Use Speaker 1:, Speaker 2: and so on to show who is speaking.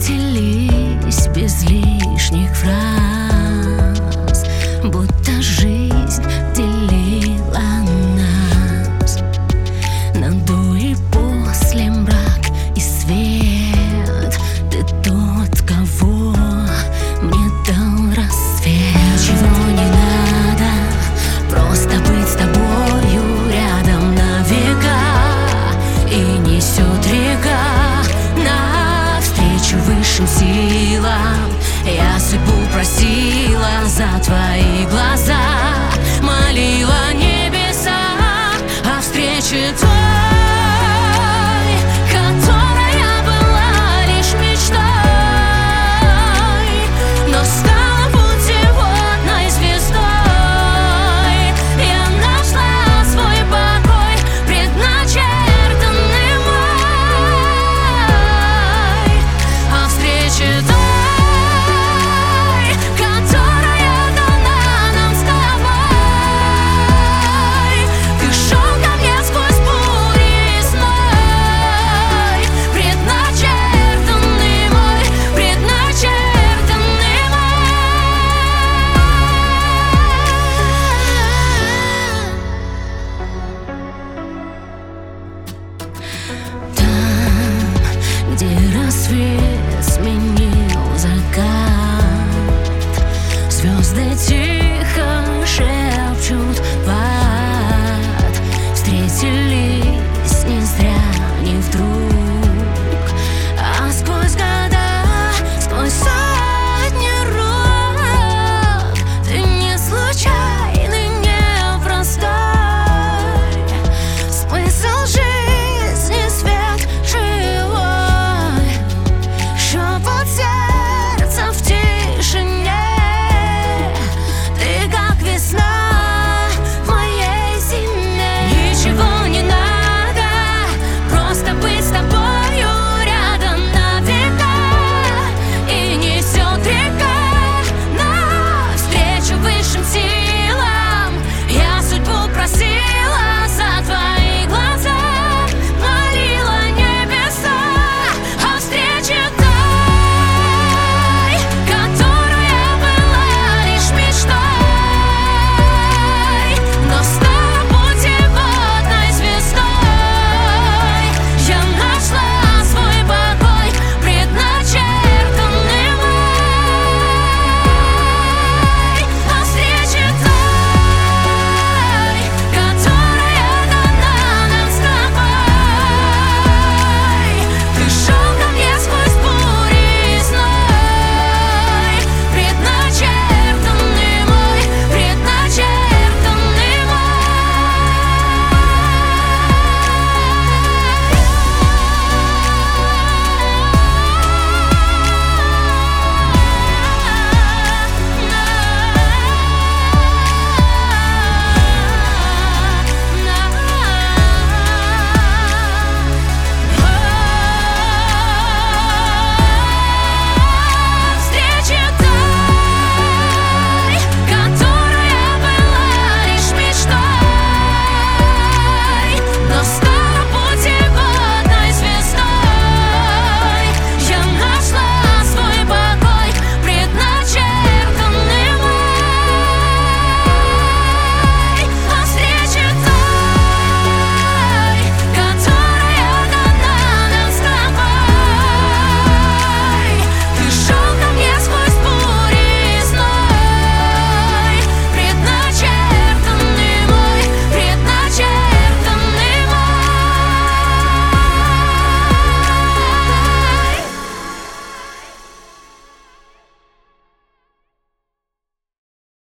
Speaker 1: встретились без лишних фраз, будто жизнь делила нас на до и после, мрак и свет. Ты тот, кого мне дал рассвет. Ничего не надо, просто быть с тобою рядом на века. И несет река навстречу высшим силам. Я судьбу просила за твои глаза, молила небеса о встрече той, которая была лишь мечтой, но стала путеводной звездой. Я нашла свой покой, предначертанный мной, о встрече той, где рассвет сменил закат, звезды тихо